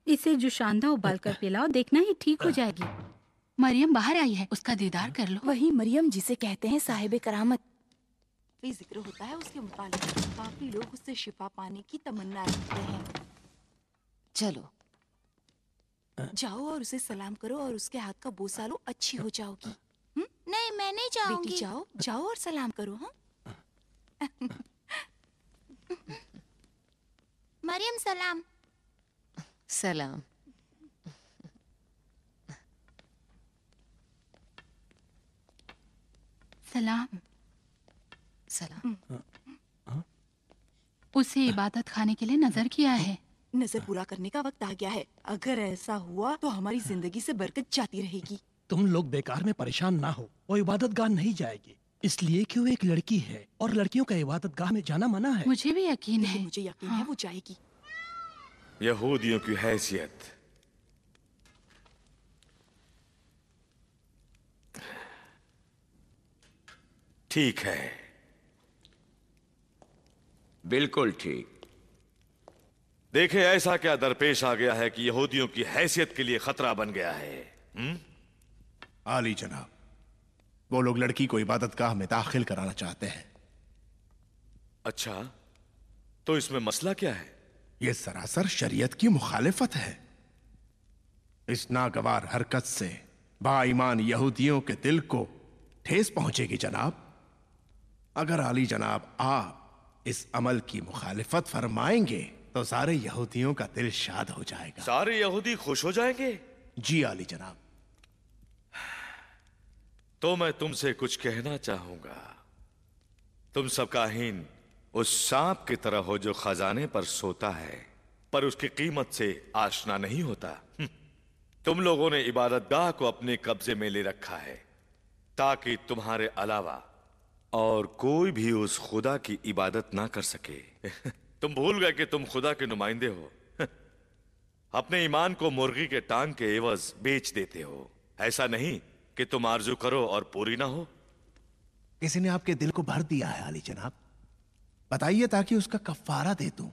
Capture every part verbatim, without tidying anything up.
इसे जुशांदा उबाल कर पिलाओ, देखना ही ठीक हो जाएगी। मरियम बाहर आई है, उसका दीदार कर लो। वही मरियम जिसे कहते हैं साहिब करामत। भी जिक्र होता है उसके मुतालिक काफी लोग उससे शिफा पाने की तमन्ना रखते हैं। चलो जाओ और उसे सलाम करो और उसके हाथ का बोसा लो, अच्छी हो जाओगी। हुँ? नहीं, मैं नहीं जाऊंगी। बेटी जाओ जाओ और सलाम करो। हाँ मरियम सलाम। सलाम। सलाम। सलाम। उसे इबादत खाने के लिए नजर किया है। नजर पूरा करने का वक्त आ गया है। अगर ऐसा हुआ तो हमारी जिंदगी से बरकत जाती रहेगी। तुम लोग बेकार में परेशान ना हो, वो इबादत गाह नहीं जाएगी, इसलिए कि वो एक लड़की है और लड़कियों का इबादत गाह में जाना मना है। मुझे भी यकीन है। मुझे यकीन हाँ। है वो जाएगी। यहूदियों की हैसियत। ठीक है, बिल्कुल ठीक। देखे ऐसा क्या दरपेश आ गया है कि यहूदियों की हैसियत के लिए खतरा बन गया है। हुँ? आली जनाब, वो लोग लड़की को इबादत गाह में दाखिल कराना चाहते हैं। अच्छा, तो इसमें मसला क्या है? यह सरासर शरीयत की मुखालिफत है। इस नागवार हरकत से बाईमान यहूदियों के दिल को ठेस पहुंचेगी जनाब। अगर आली जनाब आप इस अमल की मुखालिफत फरमाएंगे तो सारे यहूदियों का दिल शाद हो जाएगा। सारे यहूदी खुश हो जाएंगे? जी आली जनाब। तो मैं तुमसे कुछ कहना चाहूंगा। तुम सब काहीन उस सांप की तरह हो जो खजाने पर सोता है पर उसकी कीमत से आशना नहीं होता। तुम लोगों ने इबादतगाह को अपने कब्जे में ले रखा है ताकि तुम्हारे अलावा और कोई भी उस खुदा की इबादत ना कर सके। तुम भूल गए कि तुम खुदा के नुमाइंदे हो। अपने ईमान को मुर्गी के टांग के एवज बेच देते हो। ऐसा नहीं कि तुम आरजू करो और पूरी ना हो। किसी ने आपके दिल को भर दिया है आली जनाब, बताइए ताकि उसका कफारा दे दूं।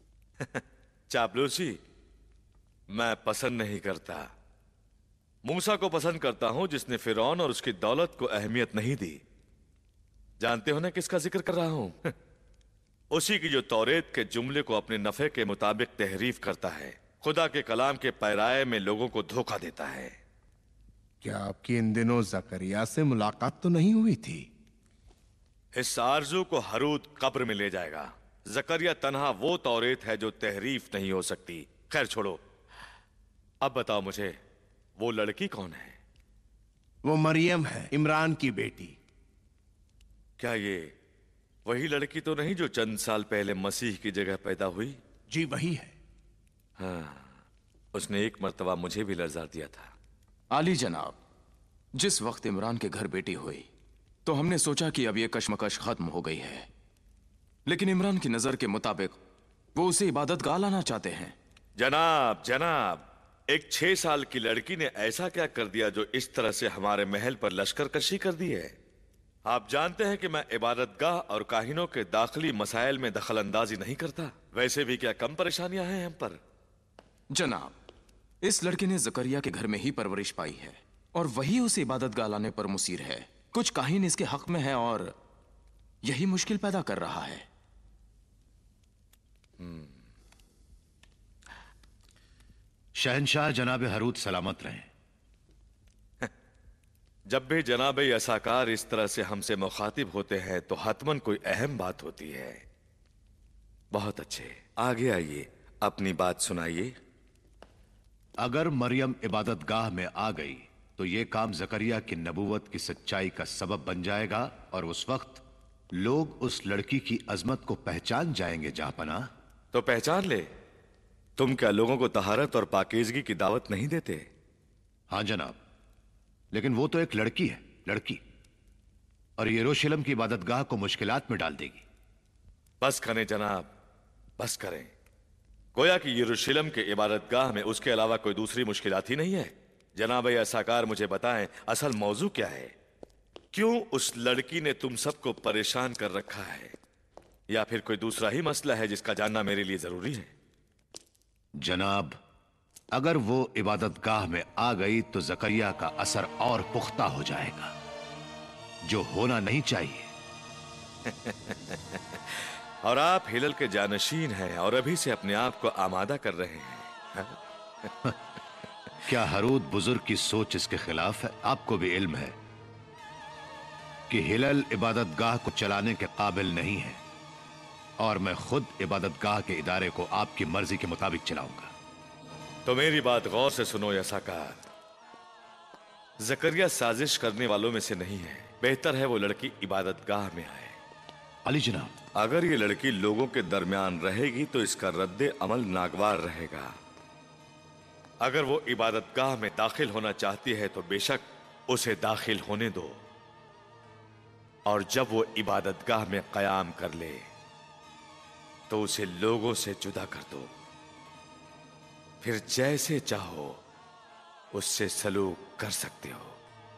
चापलूसी मैं पसंद नहीं करता। मूसा को पसंद करता हूं जिसने फिरौन और उसकी दौलत को अहमियत नहीं दी। जानते हो ना किसका जिक्र कर रहा हूं? उसी की जो तौरेत के जुमले को अपने नफे के मुताबिक तहरीफ करता है, खुदा के कलाम के पैराए में लोगों को धोखा देता है। क्या आपकी इन दिनों जकरिया से मुलाकात तो नहीं हुई थी? इस आरजू को हरूद कब्र में ले जाएगा। जकरिया तन्हा वो तौरेत है जो तहरीफ नहीं हो सकती। खैर छोड़ो, अब बताओ मुझे वो लड़की कौन है? वो मरियम है, इमरान की बेटी। क्या ये वही लड़की तो नहीं जो चंद साल पहले मसीह की जगह पैदा हुई? जी वही है। हाँ, उसने एक मर्तबा मुझे भी लर्जा दिया था। आली जनाब, जिस वक्त इमरान के घर बेटी हुई तो हमने सोचा कि अब यह कशमकश खत्म हो गई है, लेकिन इमरान की नजर के मुताबिक वो उसे इबादत गाह लाना चाहते हैं। जनाब जनाब, एक छह साल की लड़की ने ऐसा क्या कर दिया जो इस तरह से हमारे महल पर लश्कर कशी कर दी है? आप जानते हैं कि मैं इबादतगाह और काहिनों के दाखिली मसाइल में दखल अंदाजी नहीं करता। वैसे भी क्या कम परेशानियां हैं हम पर? जनाब, इस लड़के ने जकरिया के घर में ही परवरिश पाई है और वही उसे इबादत गाह लाने पर मुसीर है। कुछ काहिन इसके हक में है और यही मुश्किल पैदा कर रहा है। शहनशाह जनाब हरूद सलामत रहें। जब भी जनाब यसाकार इस तरह से हमसे मुखातिब होते हैं तो हतमन कोई अहम बात होती है। बहुत अच्छे, आगे आइए, अपनी बात सुनाइए। अगर मरियम इबादत गाह में आ गई तो यह काम जकरिया की नबूवत की सच्चाई का सबब बन जाएगा और उस वक्त लोग उस लड़की की अजमत को पहचान जाएंगे। जापना तो पहचान ले। तुम क्या लोगों को तहारत और पाकीज़गी की दावत नहीं देते? हाँ जनाब, लेकिन वो तो एक लड़की है, लड़की, और यरूशलेम की इबादतगाह को मुश्किलात में डाल देगी। बस करें जनाब, बस करें। गोया कि यरूशलेम के इबादतगाह में उसके अलावा कोई दूसरी मुश्किलात ही नहीं है। जनाब यसाकार, मुझे बताएं असल मौजू क्या है? क्यों उस लड़की ने तुम सबको परेशान कर रखा है? या फिर कोई दूसरा ही मसला है जिसका जानना मेरे लिए जरूरी है? जनाब, अगर वो इबादतगाह में आ गई तो जकरिया का असर और पुख्ता हो जाएगा, जो होना नहीं चाहिए। और आप हिलल के जानशीन हैं और अभी से अपने आप को आमादा कर रहे हैं। क्या हरूद बुजुर्ग की सोच इसके खिलाफ है? आपको भी इल्म है कि हिलल इबादतगाह को चलाने के काबिल नहीं है, और मैं खुद इबादतगाह के इदारे को आपकी मर्जी के मुताबिक चलाऊंगा। तो मेरी बात गौर से सुनो या साकार। जकरिया साजिश करने वालों में से नहीं है। बेहतर है वो लड़की इबादतगाह में आए। अली जनाब, अगर ये लड़की लोगों के दरमियान रहेगी तो इसका रद्दे अमल नागवार रहेगा। अगर वो इबादतगाह में दाखिल होना चाहती है तो बेशक उसे दाखिल होने दो, और जब वो इबादतगाह में कयाम कर ले तो उसे लोगों से जुदा कर दो। फिर जैसे चाहो उससे सलूक कर सकते हो।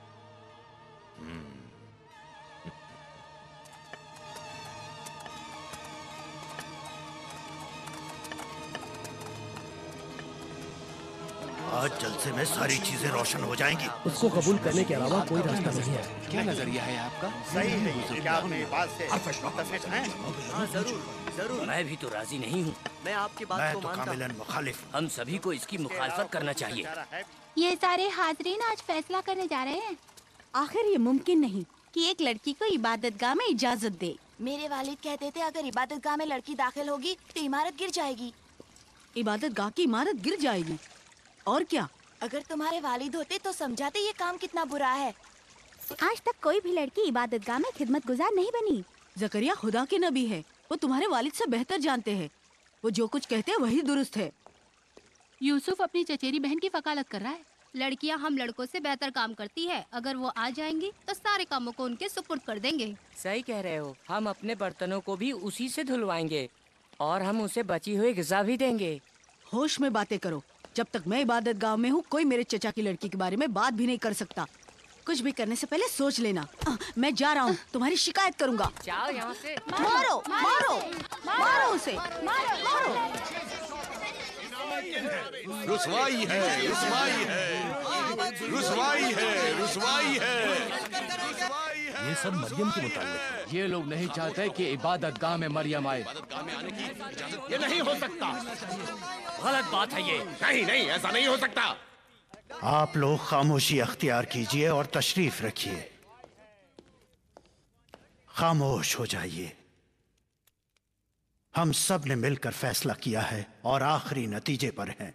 आज जलसे में सारी चीजें रोशन हो जाएंगी। उसको कबूल करने के अलावा कोई रास्ता नहीं है। क्या नजरिया है आपका? सही है। क्या आप मेरी बात से मुत्तफिक हैं? हाँ जरूर जरूर। मैं भी तो राजी नहीं हूँ। मैं आपकी बात मैं को तो मानता कामिलन मुखालिफ। हम सभी को इसकी मुखालफत करना चाहिए। ये सारे हाजरीन आज फैसला करने जा रहे हैं। आखिर ये मुमकिन नहीं कि एक लड़की को इबादतगाह में इजाजत दे। मेरे वालिद कहते थे अगर इबादतगाह में लड़की दाखिल होगी तो इमारत गिर जाएगी। इबादतगाह की इमारत गिर जाएगी? और क्या? अगर तुम्हारे वालिद होते तो समझाते ये काम कितना बुरा है। आज तक कोई भी लड़की इबादतगाह में खिदमत गुजार नहीं बनी। जकरिया खुदा के नबी है, वो तुम्हारे वालिद से बेहतर जानते हैं। वो जो कुछ कहते हैं वही दुरुस्त है। यूसुफ अपनी चचेरी बहन की वकालत कर रहा है। लड़कियां हम लड़कों से बेहतर काम करती है। अगर वो आ जाएंगी तो सारे कामों को उनके सुपुर्द कर देंगे। सही कह रहे हो। हम अपने बर्तनों को भी उसी से धुलवाएंगे और हम उसे बची हुई ग़िज़ा भी देंगे। होश में बातें करो। जब तक मैं इबादतगाह में हूँ कोई मेरे चचा की लड़की के बारे में बात भी नहीं कर सकता। कुछ भी करने से पहले सोच लेना। आ, मैं जा रहा हूँ, तुम्हारी शिकायत करूँगा। जाओ यहाँ से। मारो मारो मारो उसे, मारो। रुसवाई है, रुसवाई है, रुसवाई है, रुसवाई है। ये सब मरियम के मुताल्लिक है। ये लोग नहीं चाहते कि इबादतगाह में मरियम आए। ये नहीं हो सकता। गलत बात है ये। नहीं नहीं, ऐसा नहीं हो सकता। आप लोग खामोशी अख्तियार कीजिए और तशरीफ रखिए। खामोश हो जाइए। हम सब ने मिलकर फैसला किया है और आखिरी नतीजे पर हैं।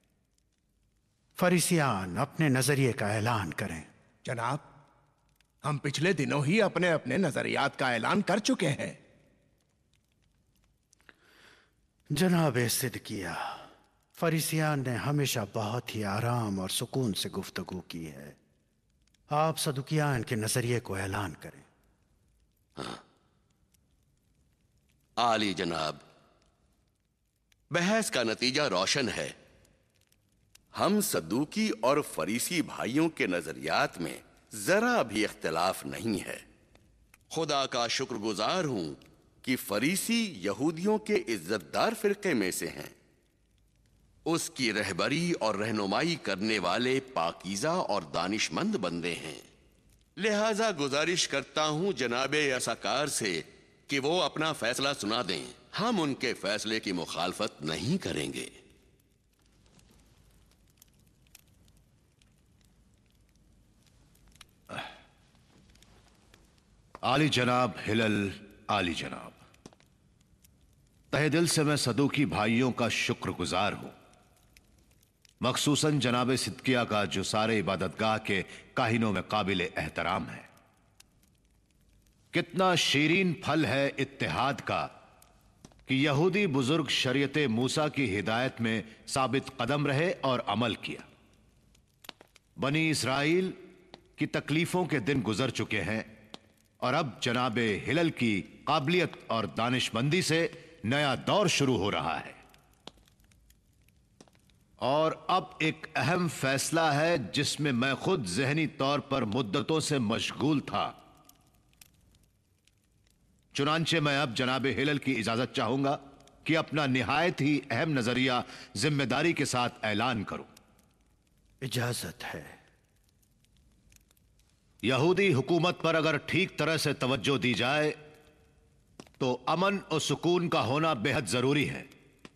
फरीसियान अपने नजरिए का ऐलान करें। जनाब, हम पिछले दिनों ही अपने अपने नजरियात का ऐलान कर चुके हैं। जनाब सिद्दकिया, फरीसियान ने हमेशा बहुत ही आराम और सुकून से गुफ्तगू की है। आप सदुकियान के नजरिए को ऐलान करें। हाँ। आली जनाब, बहस का नतीजा रोशन है। हम सदूकी और फरीसी भाइयों के नजरियात में जरा भी इख्तिलाफ नहीं है। खुदा का शुक्रगुजार हूं कि फरीसी यहूदियों के इज्जतदार फिरके में से हैं। उसकी रहबरी और रहनुमाई करने वाले पाकीज़ा और दानिशमंद बंदे हैं। लिहाजा गुजारिश करता हूं जनाबे यसाकार से कि वो अपना फैसला सुना दें। हम उनके फैसले की मुखालफत नहीं करेंगे। आली जनाब हिलल, आली जनाब, तहे दिल से मैं सदूकी भाइयों का शुक्रगुजार हूं, मखसूसन जनाब सिद्दकिया का जो सारे इबादतगाह के काहिनों में काबिल एहतराम है। कितना शीरीन फल है इत्तेहाद का कि यहूदी बुजुर्ग शरीयत मूसा की हिदायत में साबित कदम रहे और अमल किया। बनी इसराइल की तकलीफों के दिन गुजर चुके हैं और अब जनाबे हिलल की काबिलियत और दानिशमंदी से नया दौर शुरू हो रहा है। और अब एक अहम फैसला है जिसमें मैं खुद जहनी तौर पर मुद्दतों से मशगूल था। चुनांचे मैं अब जनाबे हिलल की इजाजत चाहूंगा कि अपना निहायत ही अहम नजरिया जिम्मेदारी के साथ ऐलान करूं। इजाजत है। यहूदी हुकूमत पर अगर ठीक तरह से तवज्जो दी जाए तो अमन और सुकून का होना बेहद जरूरी है,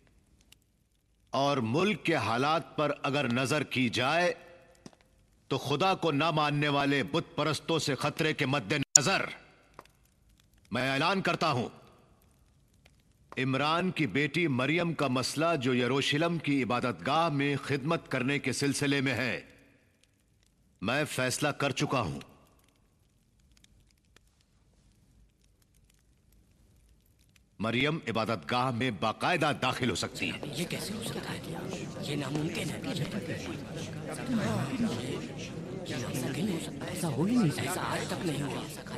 और मुल्क के हालात पर अगर नजर की जाए तो खुदा को ना मानने वाले बुत परस्तों से खतरे के मद्देनजर मैं ऐलान करता हूं, इमरान की बेटी मरियम का मसला जो यरूशलेम की इबादतगाह में खिदमत करने के सिलसिले में है, मैं फैसला कर चुका हूं। मरियम इबादतगाह में बाकायदा दाखिल हो सकती है। ये कैसे हो सकता है? ये नामुमकिन है। ऐसा हो ही नहीं सकता। ऐसा आज तक नहीं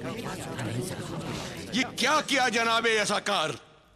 हुआ। ये क्या किया जनाबे यसाकार?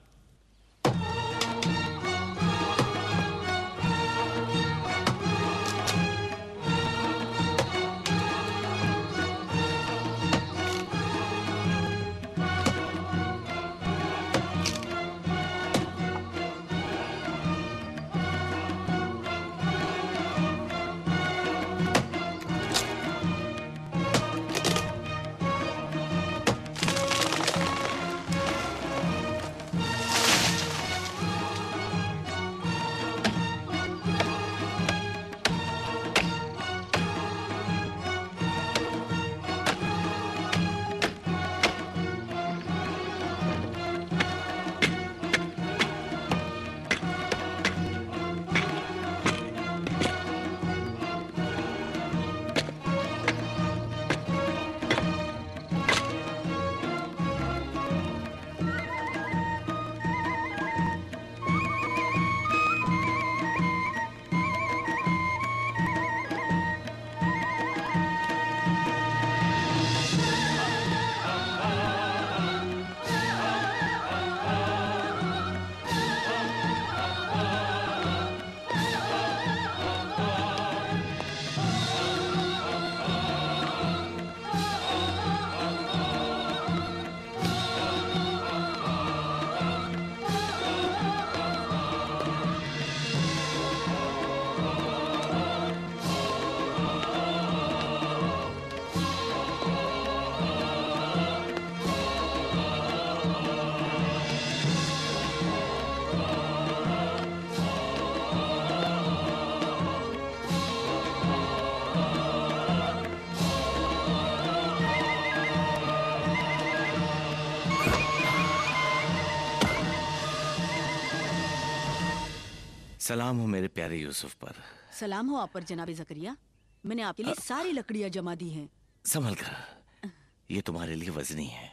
सलाम हो मेरे प्यारे यूसुफ पर। सलाम हो आप पर जनाब जकरिया। मैंने आपके लिए सारी लकड़ियां जमा दी हैं। संभल कर, ये तुम्हारे लिए वजनी है।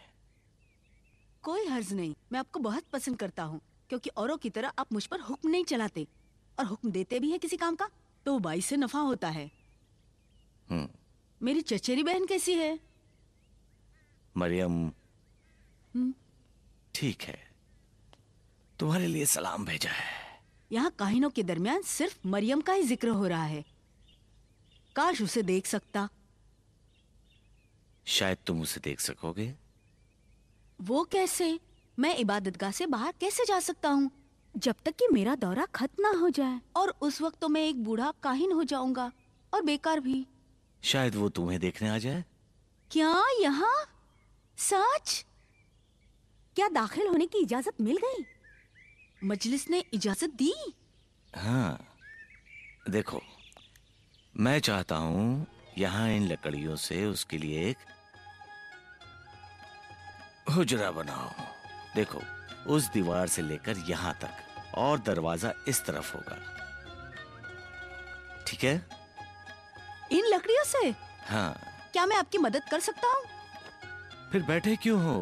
कोई हर्ज नहीं, मैं आपको बहुत पसंद करता हूँ, क्योंकि औरों की तरह आप मुझ पर हुक्म नहीं चलाते, और हुक्म देते भी हैं किसी काम का तो बाई से नफा होता है। हम्म। मेरी चचेरी बहन कैसी है? मरियम हम्म। ठीक है, तुम्हारे लिए सलाम भेजा है। यहाँ काहिनों के दरमियान सिर्फ मरियम का ही जिक्र हो रहा है। काश उसे देख सकता। शायद तुम उसे देख सकोगे। वो कैसे? मैं इबादतगाह से बाहर कैसे जा सकता हूँ जब तक कि मेरा दौरा खत्म ना हो जाए? और उस वक्त तो मैं एक बूढ़ा काहिन हो जाऊंगा और बेकार भी। शायद वो तुम्हें देखने आ जाए। क्या यहाँ? सच? क्या दाखिल होने की इजाजत मिल गई? मजलिस ने इजाजत दी? हाँ, देखो, मैं चाहता हूँ यहाँ इन लकड़ियों से उसके लिए एक हुजरा बनाओ। देखो, उस दीवार से लेकर यहाँ तक, और दरवाजा इस तरफ होगा। ठीक है? इन लकड़ियों से? हाँ। क्या मैं आपकी मदद कर सकता हूँ? फिर बैठे क्यों हो?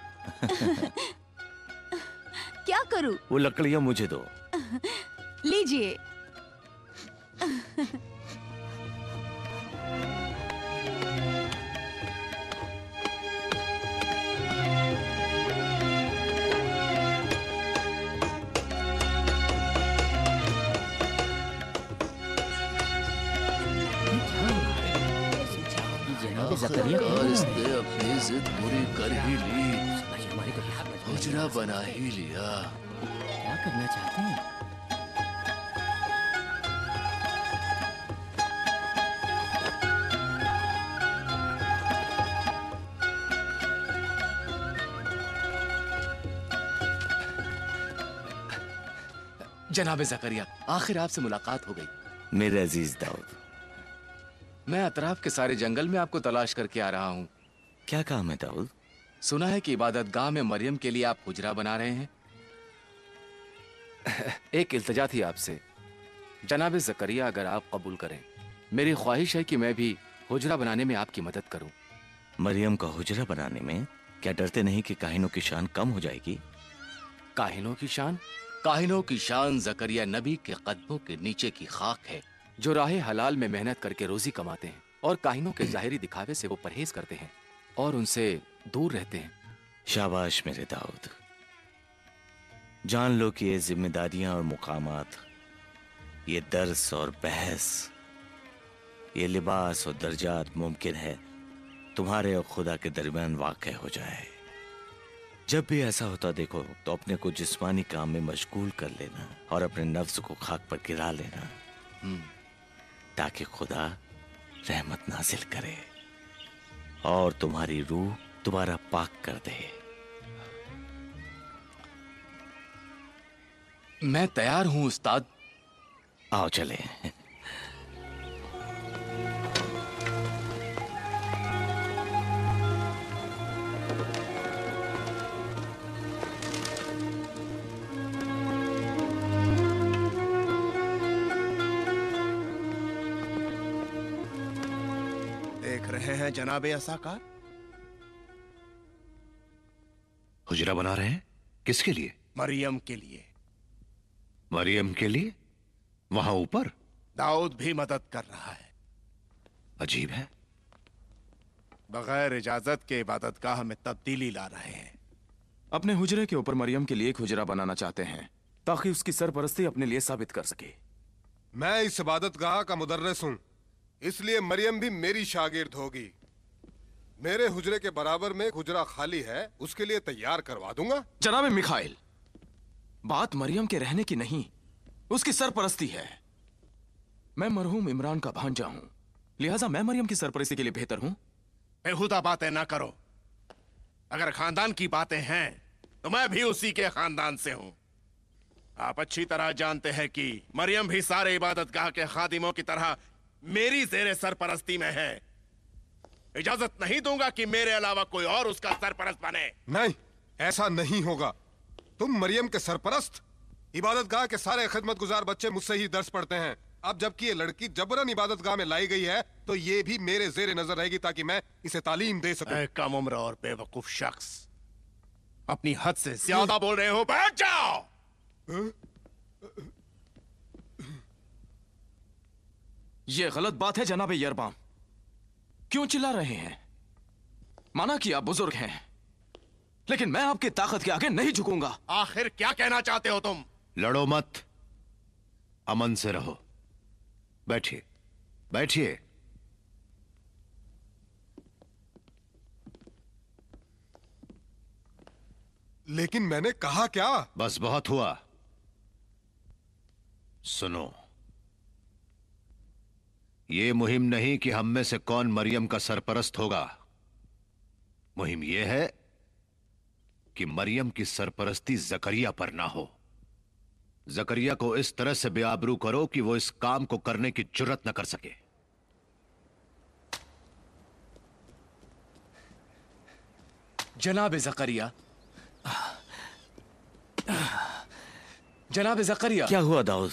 क्या करूं? वो लकड़ियां मुझे दो। लीजिए। इसने अपनी जिद पूरी कर ही ली, हुजरा बना ही लिया। क्या करना चाहते हैं? जनाब जकरिया, आखिर आपसे मुलाकात हो गई। मेरे अजीज दाऊद, मैं अतराफ के सारे जंगल में आपको तलाश करके आ रहा हूँ। क्या काम है दाऊद? सुना है कि इबादत गाह में मरियम के लिए आप हुजरा बना रहे हैं। एक इल्तिजा थी आपसे जनाब जकरिया, अगर आप कबूल करें, मेरी ख्वाहिश है कि मैं भी हुजरा बनाने में आपकी मदद करूं। मरियम का हुजरा बनाने में क्या डरते नहीं कि काहिनों की शान कम हो जाएगी? काहिनों की शान? काहिनों की शान जकरिया नबी के कदमों के नीचे की खाक है, जो राह हलाल में मेहनत करके रोजी कमाते हैं और काहिनों के जाहिरी दिखावे से वो परहेज करते हैं और उनसे दूर रहते हैं। शाबाश मेरे दाऊद, जान लो कि ये जिम्मेदारियां और मुकामात, ये दर्स और बहस, ये लिबास और दर्जात मुमकिन है तुम्हारे और खुदा के दरमियान वाक़ हो जाए। जब भी ऐसा होता देखो तो अपने को जिस्मानी काम में मशगूल कर लेना और अपने नफ्स को खाक पर गिरा लेना, ताकि खुदा रहमत नाजिल करे और तुम्हारी रूह दोबारा पाक कर दे। मैं तैयार हूं उस्ताद। आओ चले। देख रहे हैं जनाबे असाकार, हुजरा बना रहे हैं। किसके लिए? मरियम के लिए। मरियम के लिए? वहां ऊपर दाऊद भी मदद कर रहा है। अजीब है, बगैर इजाजत के इबादतगाह में तब्दीली ला रहे हैं। अपने हुजरे के ऊपर मरियम के लिए एक हुजरा बनाना चाहते हैं ताकि उसकी सरपरस्ती अपने लिए साबित कर सके। मैं इस इबादतगाह का मुदर्रिस हूं, इसलिए मरियम भी मेरी शागिर्द होगी। मेरे हुजरे के बराबर में एक हुजरा खाली है, उसके लिए तैयार करवा दूंगा। जनाब मिखाइल, बात मरियम के रहने की नहीं, उसकी सरपरस्ती है। मैं मरहूम इमरान का भांजा हूं, लिहाजा मैं मरियम की सरपरस्ती के लिए बेहतर हूं। बेहुदा बातें ना करो। अगर खानदान की बातें हैं तो मैं भी उसी के खानदान से हूं। आप अच्छी तरह जानते हैं कि मरियम भी सारे इबादतगाह के खादिमों की तरह मेरी ज़ेरे सरपरस्ती में है। इजाजत नहीं दूंगा कि मेरे अलावा कोई और उसका सरपरस्त बने। नहीं, ऐसा नहीं होगा। तुम मरियम के सरपरस्त। इबादतगाह के सारे खिदमतगुजार बच्चे मुझसे ही दर्स पढ़ते हैं। अब जबकि ये लड़की जबरन इबादतगाह में लाई गई है तो ये भी मेरे जेरे नजर रहेगी ताकि मैं इसे तालीम दे सकूं। कम उम्र और बेवकूफ शख्स, अपनी हद से ज्यादा बोल रहे हो। बैठ जाओ। ये गलत बात है जनाब यरबाम। क्यों चिल्ला रहे हैं? माना कि आप बुजुर्ग हैं, लेकिन मैं आपकी ताकत के आगे नहीं झुकूंगा। आखिर क्या कहना चाहते हो तुम? लड़ो मत, अमन से रहो। बैठिए बैठिए। लेकिन मैंने कहा क्या? बस बहुत हुआ। सुनो, ये मुहिम नहीं कि हम में से कौन मरियम का सरपरस्त होगा। मुहिम यह है कि मरियम की सरपरस्ती जकरिया पर ना हो। जकरिया को इस तरह से बेआबरू करो कि वो इस काम को करने की जुर्रत न कर सके। जनाब जकरिया, जनाब जकरिया। क्या हुआ दाऊद?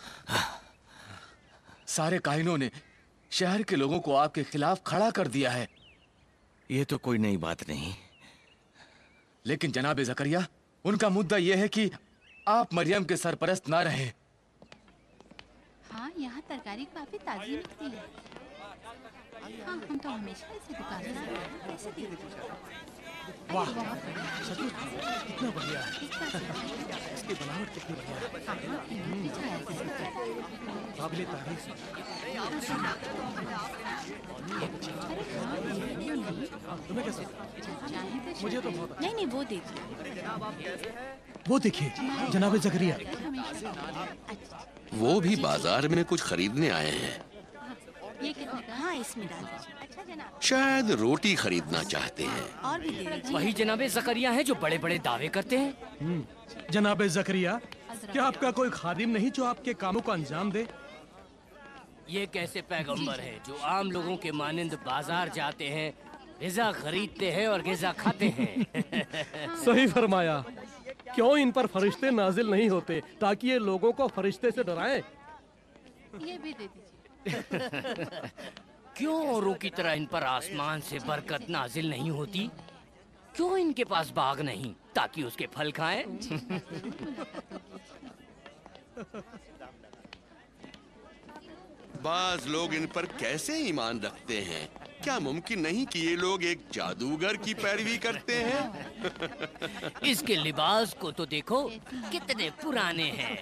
सारे काहिनों ने शहर के लोगों को आपके खिलाफ खड़ा कर दिया है। ये तो कोई नई बात नहीं। लेकिन जनाब जकरिया, उनका मुद्दा यह है कि आप मरियम के सरपरस्त ना रहे। हाँ, यहाँ तरकारी काफी ताजी मिलती है। हाँ, हम तो हमेशा इसी दुकान से लाते हैं। कैसे दी? वाह, सचमुच कितना बढ़िया है। इसकी बनावट कितनी बढ़िया है। काबिले तारीफ। तुम्हें कैसा? मुझे तो बहुत। नहीं नहीं, वो दे दो। वो देखिए जनाब जकरिया। वो भी बाजार में कुछ खरीदने आए हैं। ये कितने का? हाँ इसमें डाल दीजिए। अच्छा जनाब। शायद रोटी खरीदना चाहते हैं। और भी दे दीजिए। वही जनाबे जकरिया हैं जो बड़े बड़े दावे करते हैं। जनाब जकरिया, क्या आपका कोई खादिम नहीं जो आपके कामों को अंजाम दे? ये कैसे पैगंबर है जो आम लोगों के मानिंद बाजार जाते हैं, गिज़ा खरीदते हैं और गिज़ा खाते हैं। सही फरमाया। क्यों इन पर फरिश्ते नाजिल नहीं होते ताकि ये लोगों को फरिश्ते से डराएं? ये भी दे दीजिए। क्यों औरों की तरह इन पर आसमान से बरकत नाजिल नहीं होती? क्यों इनके पास बाग नहीं ताकि उसके फल खाएं? बाज लोग इन पर कैसे ईमान रखते हैं? क्या मुमकिन नहीं कि ये लोग एक जादूगर की पैरवी करते हैं? इसके लिबास को तो देखो, कितने पुराने हैं।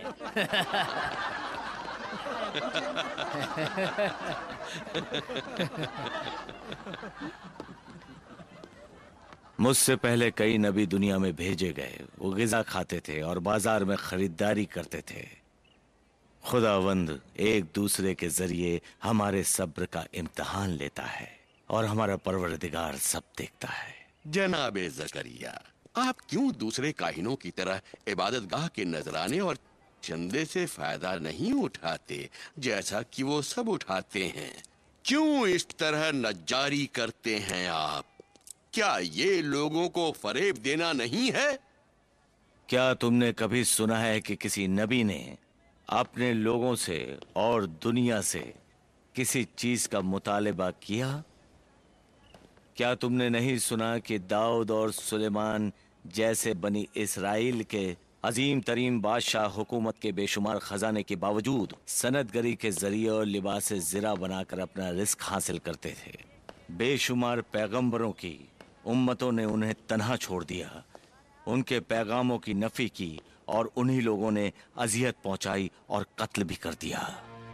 मुझसे पहले कई नबी दुनिया में भेजे गए। वो गिज़ा खाते थे और बाजार में खरीदारी करते थे। खुदावंद एक दूसरे के जरिए हमारे सब्र का इम्तिहान लेता है और हमारा परवरदिगार सब देखता है। जनाबे जकरिया, आप क्यों दूसरे काहिनों की तरह इबादतगाह के नजराने और चंदे से फायदा नहीं उठाते जैसा कि वो सब उठाते हैं? क्यों इस तरह नज्जारी करते हैं आप? क्या ये लोगों को फरेब देना नहीं है? क्या तुमने कभी सुना है कि किसी नबी ने अपने लोगों से और दुनिया से किसी चीज का मुतालिबा किया? क्या तुमने नहीं सुना कि दाऊद और सुलेमान जैसे बनी इसराइल के अजीम तरीन बादशाह हुकूमत के बेशुमार खजाने के बावजूद सनदगरी के जरिए और लिबास ज़िरा बनाकर अपना रिस्क हासिल करते थे? बेशुमार पैगंबरों की उम्मतों ने उन्हें तन्हा छोड़ दिया, उनके पैगामों की नफी की और उन्हीं लोगों ने अजियत पहुंचाई और कत्ल भी कर दिया।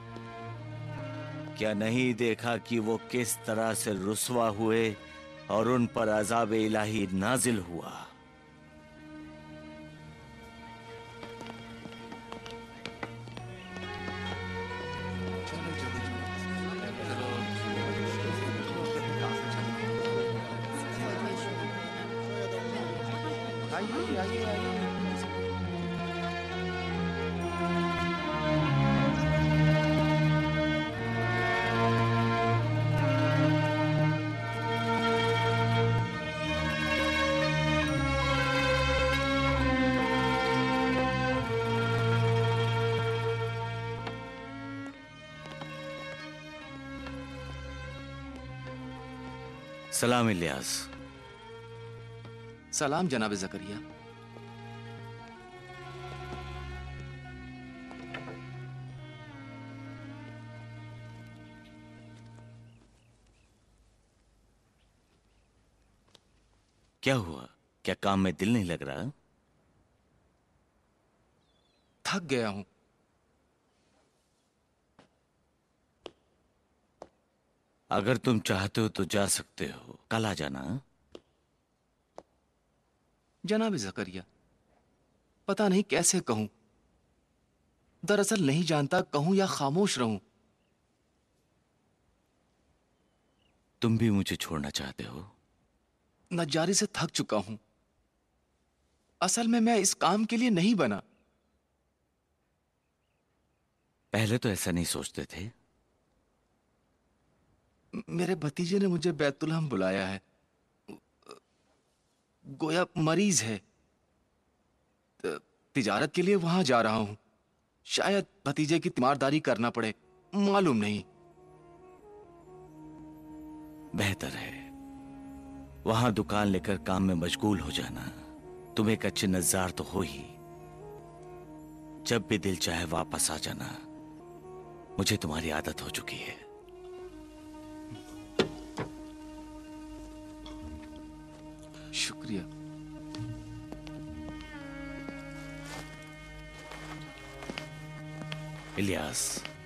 क्या नहीं देखा कि वो किस तरह से रुस्वा हुए और उन पर अज़ाब इलाही नाजिल हुआ? सलाम इलियास। सलाम जनाब जकरिया। क्या हुआ? क्या काम में दिल नहीं लग रहा? थक गया हूं। अगर तुम चाहते हो तो जा सकते हो, कल आ जाना। जनाब जकरिया, पता नहीं कैसे कहूं। दरअसल नहीं जानता कहूं या खामोश रहूं। तुम भी मुझे छोड़ना चाहते हो? नज्जारी से थक चुका हूं। असल में मैं इस काम के लिए नहीं बना। पहले तो ऐसा नहीं सोचते थे। मेरे भतीजे ने मुझे बैतुलहम बुलाया है। गोया मरीज है। तिजारत के लिए वहां जा रहा हूं। शायद भतीजे की तीमारदारी करना पड़े, मालूम नहीं। बेहतर है वहां दुकान लेकर काम में मशगूल हो जाना। तुम एक अच्छे नज़ार तो हो ही। जब भी दिल चाहे वापस आ जाना। मुझे तुम्हारी आदत हो चुकी है। शुक्रिया। इलियास,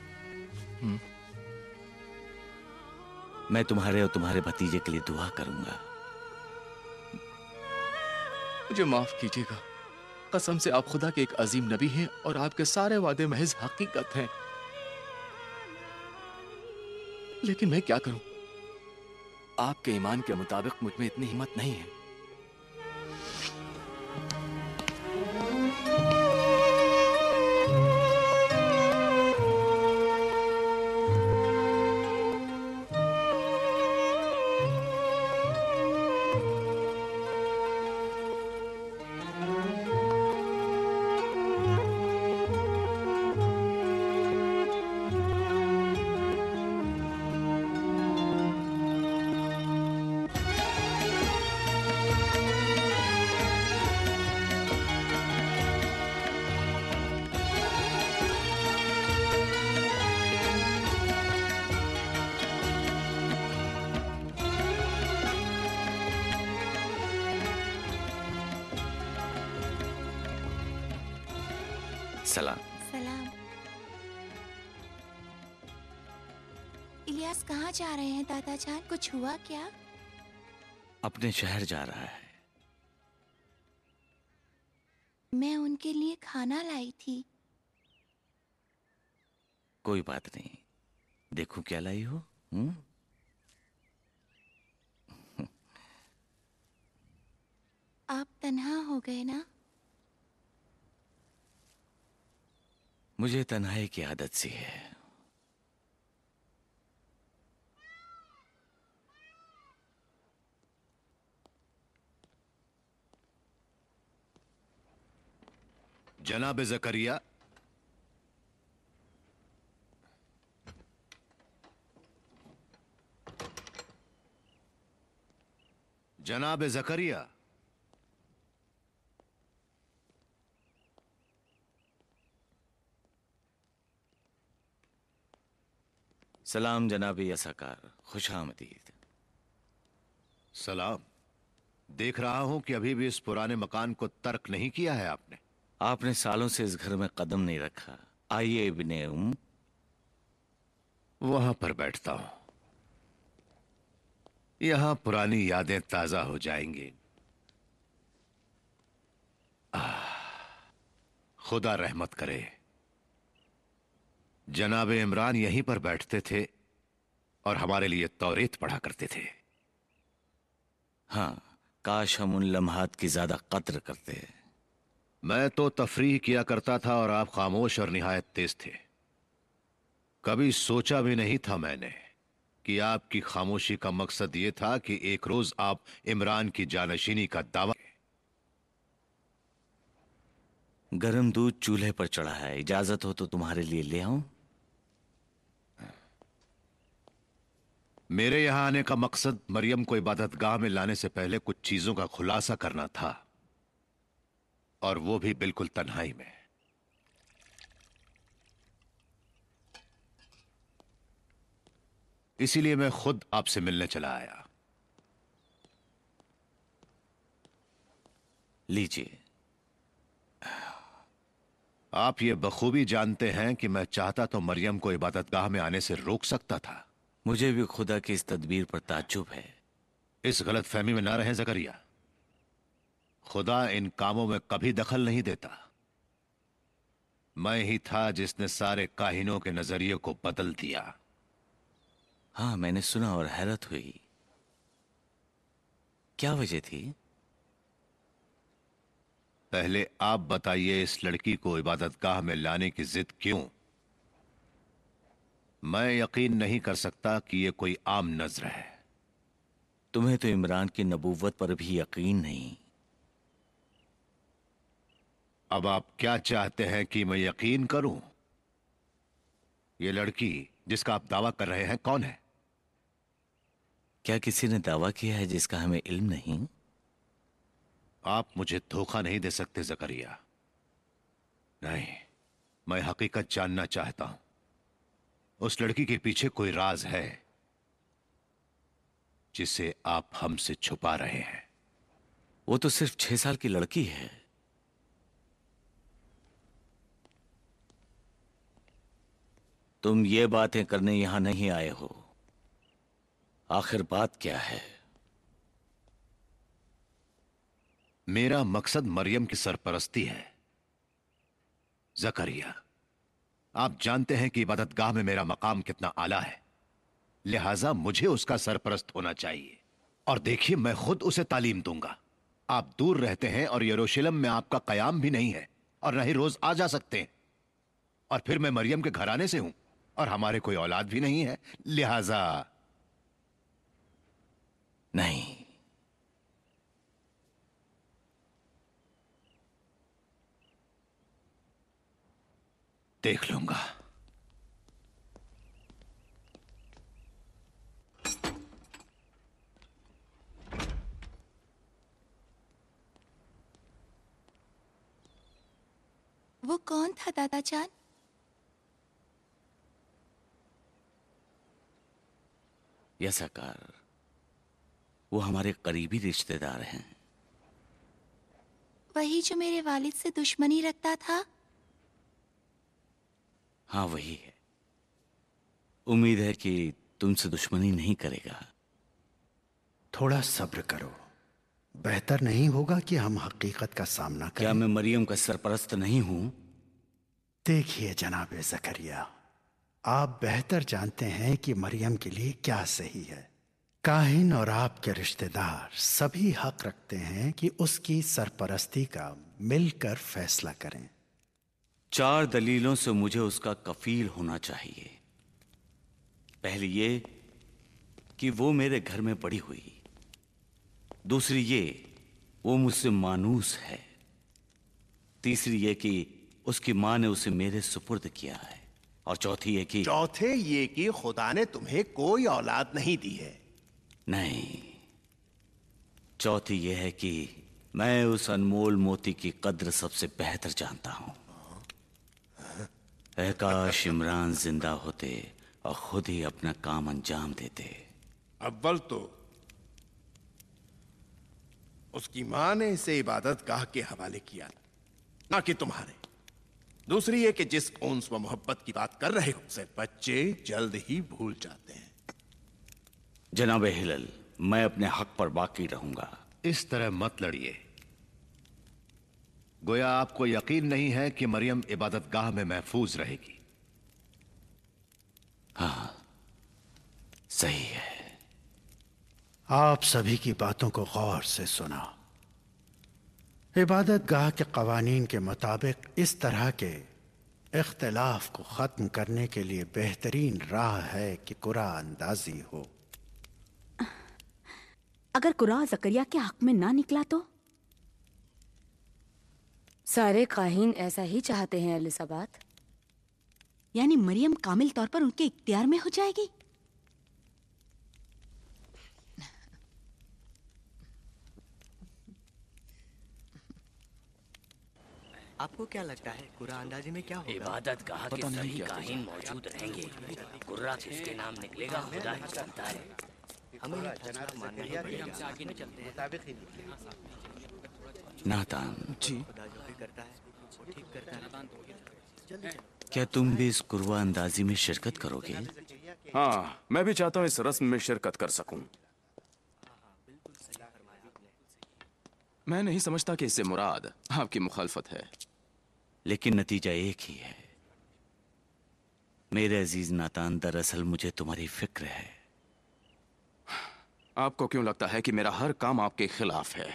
मैं तुम्हारे और तुम्हारे भतीजे के लिए दुआ करूंगा। मुझे माफ कीजिएगा। कसम से आप खुदा के एक अजीम नबी हैं और आपके सारे वादे महज हकीकत हैं। लेकिन मैं क्या करूं? आपके ईमान के मुताबिक मुझ में इतनी हिम्मत नहीं है। सलाम। सलाम। इलियास कहाँ जा रहे हैं दादा जान? कुछ हुआ क्या? अपने शहर जा रहा है। मैं उनके लिए खाना लाई थी। कोई बात नहीं, देखो क्या लाई हो। हुँ? आप तन्हा हो गए ना? मुझे तन्हाई की आदत सी है। जनाब ज़करिया, जनाब ज़करिया, सलाम जनाब यसकार, खुश आमदीद। सलाम। देख रहा हूं कि अभी भी इस पुराने मकान को तर्क नहीं किया है आपने। आपने सालों से इस घर में कदम नहीं रखा। आइए इब्ने उम। वहां पर बैठता हूं। यहां पुरानी यादें ताजा हो जाएंगी। आह, खुदा रहमत करे। जनाब इमरान यहीं पर बैठते थे और हमारे लिए तौरेत पढ़ा करते थे। हाँ, काश हम उन लम्हात की ज्यादा कद्र करते। मैं तो तफरीह किया करता था और आप खामोश और निहायत तेज थे। कभी सोचा भी नहीं था मैंने कि आपकी खामोशी का मकसद यह था कि एक रोज आप इमरान की जानशीनी का दावा। गरम दूध चूल्हे पर चढ़ा है, इजाजत हो तो तुम्हारे लिए ले आऊं? मेरे यहां आने का मकसद मरियम को इबादतगाह में लाने से पहले कुछ चीजों का खुलासा करना था, और वो भी बिल्कुल तन्हाई में। इसीलिए मैं खुद आपसे मिलने चला आया। लीजिए। आप ये बखूबी जानते हैं कि मैं चाहता तो मरियम को इबादतगाह में आने से रोक सकता था। मुझे भी खुदा की इस तदबीर पर ताज्जुब है। इस गलत फहमी में ना रहें ज़करिया। खुदा इन कामों में कभी दखल नहीं देता। मैं ही था जिसने सारे काहिनों के नजरिए को बदल दिया। हाँ, मैंने सुना और हैरत हुई। क्या वजह थी? पहले आप बताइए, इस लड़की को इबादतगाह में लाने की जिद क्यों? मैं यकीन नहीं कर सकता कि यह कोई आम नजर है। तुम्हें तो इमरान की नबूवत पर भी यकीन नहीं। अब आप क्या चाहते हैं कि मैं यकीन करूं? यह लड़की जिसका आप दावा कर रहे हैं कौन है? क्या किसी ने दावा किया है जिसका हमें इल्म नहीं? आप मुझे धोखा नहीं दे सकते ज़करिया। नहीं, मैं हकीकत जानना चाहता हूं। उस लड़की के पीछे कोई राज है जिसे आप हमसे छुपा रहे हैं। वो तो सिर्फ छह साल की लड़की है। तुम ये बातें करने यहां नहीं आए हो। आखिर बात क्या है? मेरा मकसद मरियम की सरपरस्ती है। जकरिया, आप जानते हैं कि इबादतगाह में मेरा मकाम कितना आला है, लिहाजा मुझे उसका सरपरस्त होना चाहिए। और देखिए, मैं खुद उसे तालीम दूंगा। आप दूर रहते हैं और यरूशलेम में आपका कयाम भी नहीं है और न ही रोज आ जा सकते हैं। और फिर मैं मरियम के घराने से हूं और हमारे कोई औलाद भी नहीं है, लिहाजा नहीं। देख लूंगा। वो कौन था दादा जान? यसाकार, वो हमारे करीबी रिश्तेदार हैं। वही जो मेरे वालिद से दुश्मनी रखता था? हाँ, वही है। उम्मीद है कि तुमसे दुश्मनी नहीं करेगा। थोड़ा सब्र करो। बेहतर नहीं होगा कि हम हकीकत का सामना करें? क्या मैं मरियम का सरपरस्त नहीं हूं? देखिए जनाब जकरिया, आप बेहतर जानते हैं कि मरियम के लिए क्या सही है। काहिन और आपके रिश्तेदार सभी हक रखते हैं कि उसकी सरपरस्ती का मिलकर फैसला करें। चार दलीलों से मुझे उसका कफील होना चाहिए। पहली ये कि वो मेरे घर में बड़ी हुई। दूसरी ये वो मुझसे मानूस है। तीसरी ये कि उसकी मां ने उसे मेरे सुपुर्द किया है। और चौथी ये कि चौथे ये कि खुदा ने तुम्हें कोई औलाद नहीं दी है। नहीं, चौथी ये है कि मैं उस अनमोल मोती की कद्र सबसे बेहतर जानता हूं। ऐ काश इमरान जिंदा होते और खुद ही अपना काम अंजाम देते। अव्वल तो उसकी मां ने इसे इबादत गाह के हवाले किया, ना कि तुम्हारे। दूसरी ये कि जिस उन्स व मोहब्बत की बात कर रहे हो उसे बच्चे जल्द ही भूल जाते हैं। जनाब हिलल, मैं अपने हक पर बाकी रहूंगा। इस तरह मत लड़िए। गोया आपको यकीन नहीं है कि मरियम इबादतगाह में महफूज रहेगी। हाँ, सही है। आप सभी की बातों को गौर से सुना। इबादत गाह के कवानीन के मुताबिक इस तरह के इख्तिलाफ को ख़त्म करने के लिए बेहतरीन राह है कि कुरा अंदाजी हो। अगर कुरा जकरिया के हक में ना निकला तो? सारे काहिन ऐसा ही चाहते हैं एलिजाबेथ। यानी मरियम कामिल तौर पर उनके इख्तियार में हो जाएगी? आपको क्या लगता है कुरा अंदाजी में क्या होगा? इबादत गाह के सभी काहिन मौजूद रहेंगे। कुर्रा किसके नाम निकलेगा खुदा ही जानता है। हमें ये फैसला मानना ही पड़ेगा। हमसे आगे नहीं चलते हैं। नातान जी, क्या तुम भी इस कुर्बा अंदाजी में शिरकत करोगे? हाँ, मैं भी चाहता हूँ इस रस्म में शिरकत कर सकूं। मैं नहीं समझता कि इससे मुराद आपकी मुखालफत है, लेकिन नतीजा एक ही है। मेरे अजीज नातान, दरअसल मुझे तुम्हारी फिक्र है। आपको क्यों लगता है कि मेरा हर काम आपके खिलाफ है?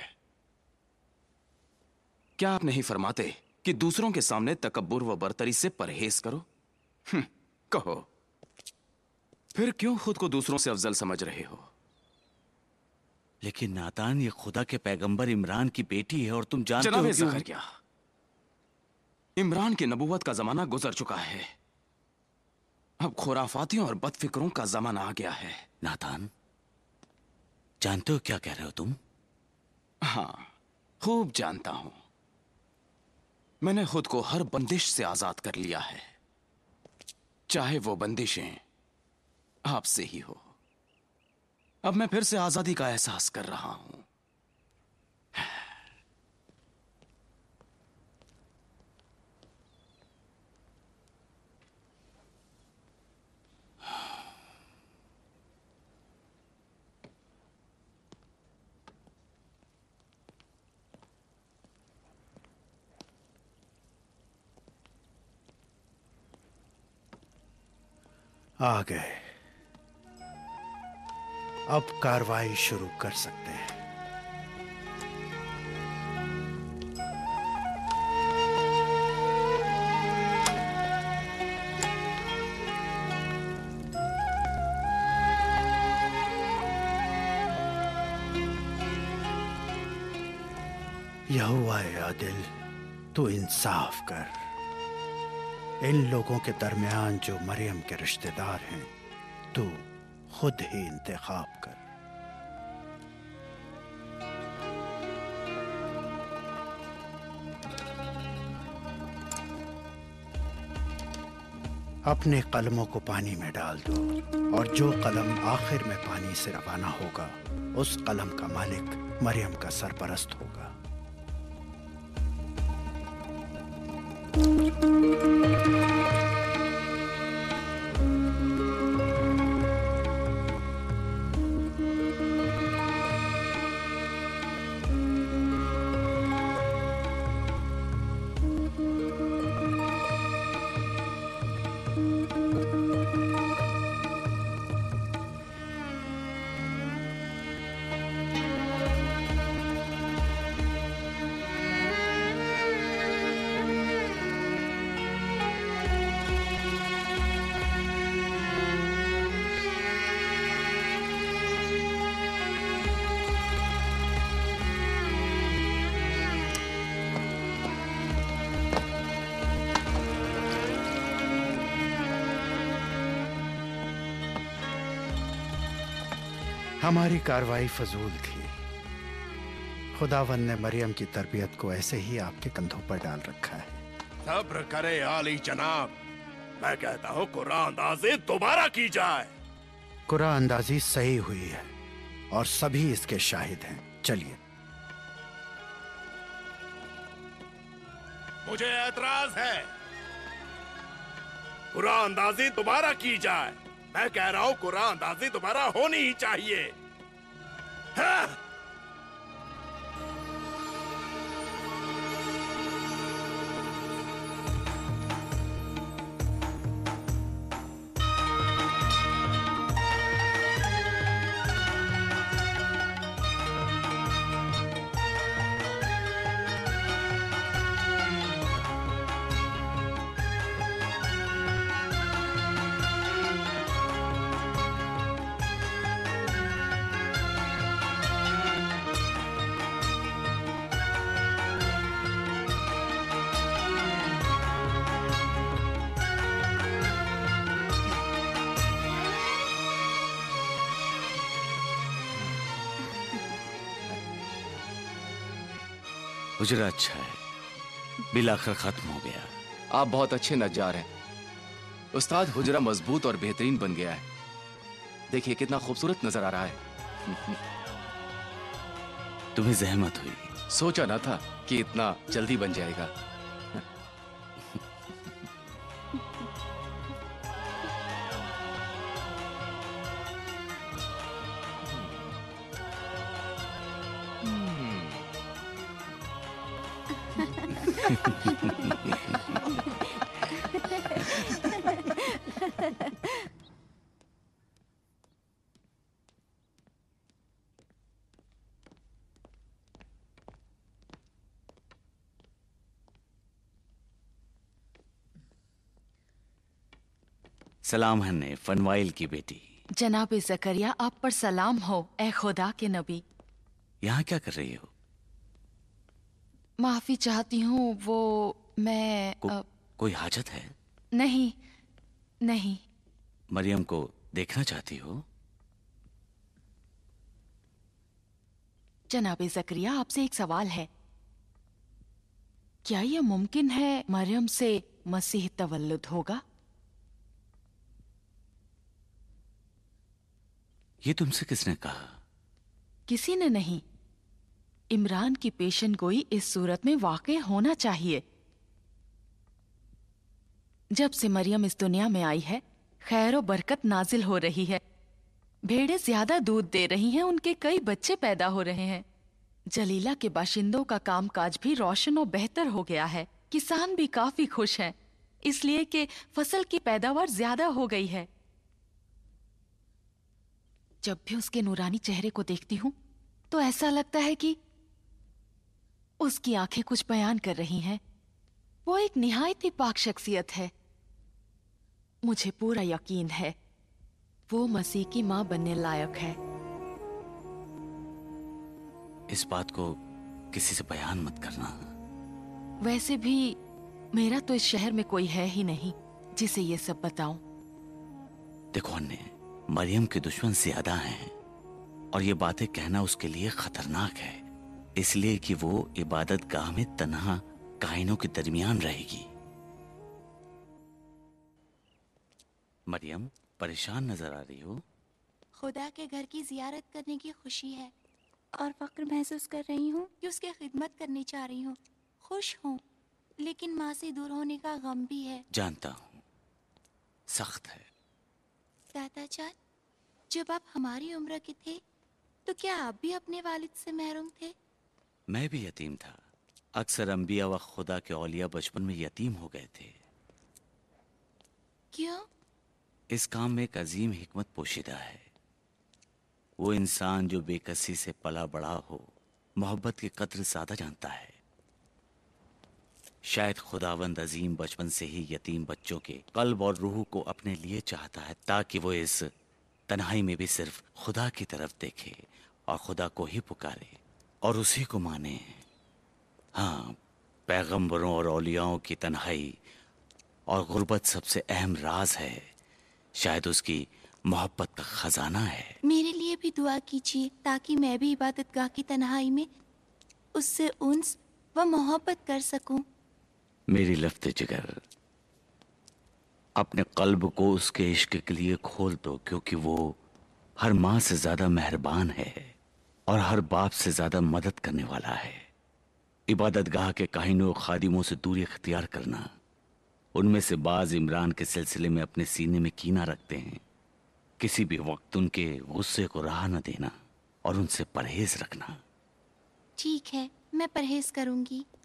क्या आप नहीं फरमाते कि दूसरों के सामने तकब्बुर व बरतरी से परहेज करो? हम्म, कहो, फिर क्यों खुद को दूसरों से अफजल समझ रहे हो? लेकिन नातान, ये खुदा के पैगंबर इमरान की बेटी है और तुम जानते जनाब हो कि ज़करिया, इमरान की नबूवत का जमाना गुजर चुका है। अब खुराफातियों और बदफिक्रों का जमाना आ गया है। नातान, जानते हो क्या कह रहे हो तुम? हाँ, खूब जानता हूं। मैंने खुद को हर बंदिश से आजाद कर लिया है, चाहे वो बंदिशें आपसे ही हो। अब मैं फिर से आजादी का एहसास कर रहा हूं। आ गए। अब कार्रवाई शुरू कर सकते हैं। यहोवा आदिल, तू इंसाफ कर। इन लोगों के दरमियान जो मरियम के रिश्तेदार हैं, तू खुद ही इंतखाब कर। अपने कलमों को पानी में डाल दो, और जो कलम आखिर में पानी से रवाना होगा, उस कलम का मालिक मरियम का सरपरस्त होगा। हमारी कार्रवाई फजूल थी। खुदावन ने मरियम की तरबियत को ऐसे ही आपके कंधों पर डाल रखा है। सब्र करे आली जनाब, मैं कहता हूँ कुरान अंदाजी दोबारा की जाए। कुरान अंदाजी सही हुई है और सभी इसके शाहिद हैं। चलिए। मुझे एतराज है, कुरान अंदाजी दोबारा की जाए। मैं कह रहा हूँ कुरान अंदाजी दोबारा होनी ही चाहिए। हाँ? हुजरा अच्छा है, बिल आखिर खत्म हो गया। आप बहुत अच्छे नज्जार हैं उस्ताद। हुजरा मजबूत और बेहतरीन बन गया है। देखिए कितना खूबसूरत नजर आ रहा है। तुम्हें जहमत हुई, सोचा ना था कि इतना जल्दी बन जाएगा। सलाम हन्ने, फनवाइल की बेटी। जनाब ज़करिया, आप पर सलाम हो ए खुदा के नबी। यहाँ क्या कर रही हो? माफी चाहती हूँ, वो मैं को, अ, कोई हाजत है? नहीं नहीं। मरियम को देखना चाहती हो? जनाब ज़करिया, आपसे एक सवाल है। क्या यह मुमकिन है मरियम से मसीह तवल्लुद होगा? ये तुमसे किसने कहा? किसी ने नहीं। इमरान की पेशन गोई इस सूरत में वाक़ई होना चाहिए। जब से मरियम इस दुनिया में आई है, खैर और बरकत नाजिल हो रही है। भेड़ें ज्यादा दूध दे रही हैं, उनके कई बच्चे पैदा हो रहे हैं। जलीला के बाशिंदों का कामकाज भी रोशन और बेहतर हो गया है। किसान भी काफी खुश हैं, इसलिए कि फसल की पैदावार ज्यादा हो गई है। जब भी उसके नूरानी चेहरे को देखती हूँ तो ऐसा लगता है कि उसकी आंखें कुछ बयान कर रही हैं। वो एक निहायत ही पाक शख्सियत है। मुझे पूरा यकीन है वो मसीह की माँ बनने लायक है। इस बात को किसी से बयान मत करना। वैसे भी मेरा तो इस शहर में कोई है ही नहीं जिसे ये सब बताऊं। देखो अन्य, मरियम के दुश्मन ज्यादा हैं और ये बातें कहना उसके लिए खतरनाक है, इसलिए कि वो इबादत गाह में तन्हा काहिनों के दरमियान रहेगी। मरियम, परेशान नजर आ रही हो। खुदा के घर की जियारत करने की खुशी है और फक्र महसूस कर रही हूँ कि उसकी खिदमत करनी चाह रही हूँ। खुश हूँ, लेकिन माँ से दूर होने का गम भी है। जानता हूँ, सख्त है। दादा जान, जब आप हमारी उम्र के थे तो क्या आप भी अपने वालिद से महरूम थे? मैं भी यतीम था। अक्सर अंबिया व खुदा के औलिया बचपन में यतीम हो गए थे। क्यों? इस काम में एक अजीम हिकमत पोशीदा है। वो इंसान जो बेकसी से पला बड़ा हो, मोहब्बत की कद्र ज्यादा जानता है। शायद खुदावंद अजीम बचपन से ही यतीम बच्चों के कल्ब और रूह को अपने लिए चाहता है, ताकि वो इस तन्हाई में भी सिर्फ खुदा की तरफ देखे और खुदा को ही पुकारे और उसी को माने। हाँ, पैगंबरों और औलियाओं की तन्हाई और गुर्बत सबसे अहम राज है। शायद उसकी मोहब्बत का खजाना है। मेरे लिए भी दुआ कीजिए ताकि मैं भी इबादतगाह की तन्हाई में उससे उन्स व मोहब्बत कर सकूं। मेरी लफ्ते जिगर, अपने कल्ब को उसके इश्क के लिए खोल दो, क्योंकि वो हर माँ से ज्यादा मेहरबान है और हर बाप से ज्यादा मदद करने वाला है। इबादतगाह के काहिनों खादिमों से दूरी इख्तियार करना। उनमें से बाज इमरान के सिलसिले में अपने सीने में कीना रखते हैं। किसी भी वक्त उनके गुस्से को राह न देना और उनसे परहेज रखना। ठीक है, मैं परहेज करूंगी।